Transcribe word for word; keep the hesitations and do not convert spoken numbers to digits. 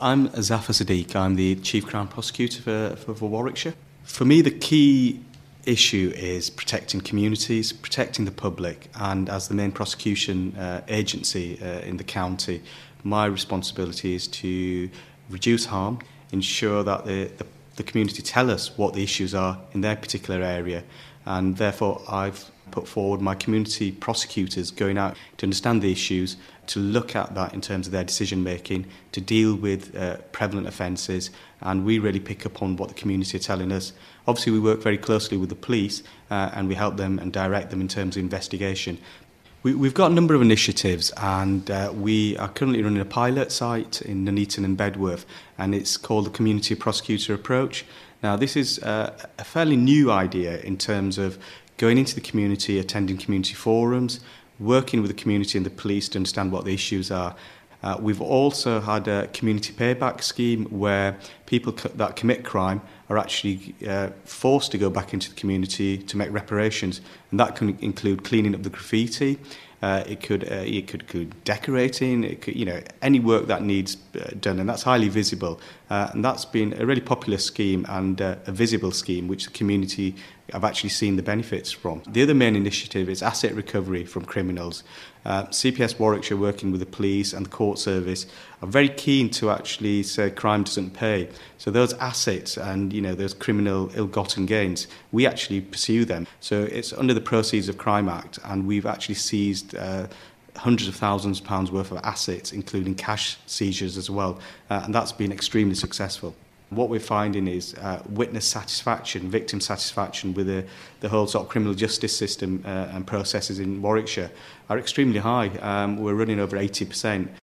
I'm Zafar Sadiq. I'm the Chief Crown Prosecutor for, for, for Warwickshire. For me, the key issue is protecting communities, protecting the public, and as the main prosecution uh, agency uh, in the county, my responsibility is to reduce harm, ensure that the, the, the community tell us what the issues are in their particular area, and therefore I've put forward my community prosecutors going out to understand the issues, to look at that in terms of their decision making, to deal with uh, prevalent offences, and we really pick up on what the community are telling us. Obviously we work very closely with the police uh, and we help them and direct them in terms of investigation. We, we've got a number of initiatives, and uh, we are currently running a pilot site in Nuneaton and Bedworth, and it's called the Community Prosecutor Approach. Now this is uh, a fairly new idea in terms of going into the community, attending community forums, working with the community and the police to understand what the issues are. Uh, we've also had a community payback scheme where people co- that commit crime are actually uh, forced to go back into the community to make reparations, and that can include cleaning up the graffiti. Uh, it could uh, it could include decorating. It could, you know, any work that needs uh, done, and that's highly visible. Uh, and that's been a really popular scheme and uh, a visible scheme, which the community have actually seen the benefits from. The other main initiative is asset recovery from criminals. Uh, C P S Warwickshire, working with the police and the court service, are very keen to actually say crime doesn't pay. So those assets and, you know, those criminal ill-gotten gains, we actually pursue them. So it's under the Proceeds of Crime Act, and we've actually seized uh, hundreds of thousands of pounds worth of assets, including cash seizures as well, uh, and that's been extremely successful. What we're finding is uh, witness satisfaction, victim satisfaction with the, the whole sort of criminal justice system uh, and processes in Warwickshire are extremely high. Um, we're running over eighty percent.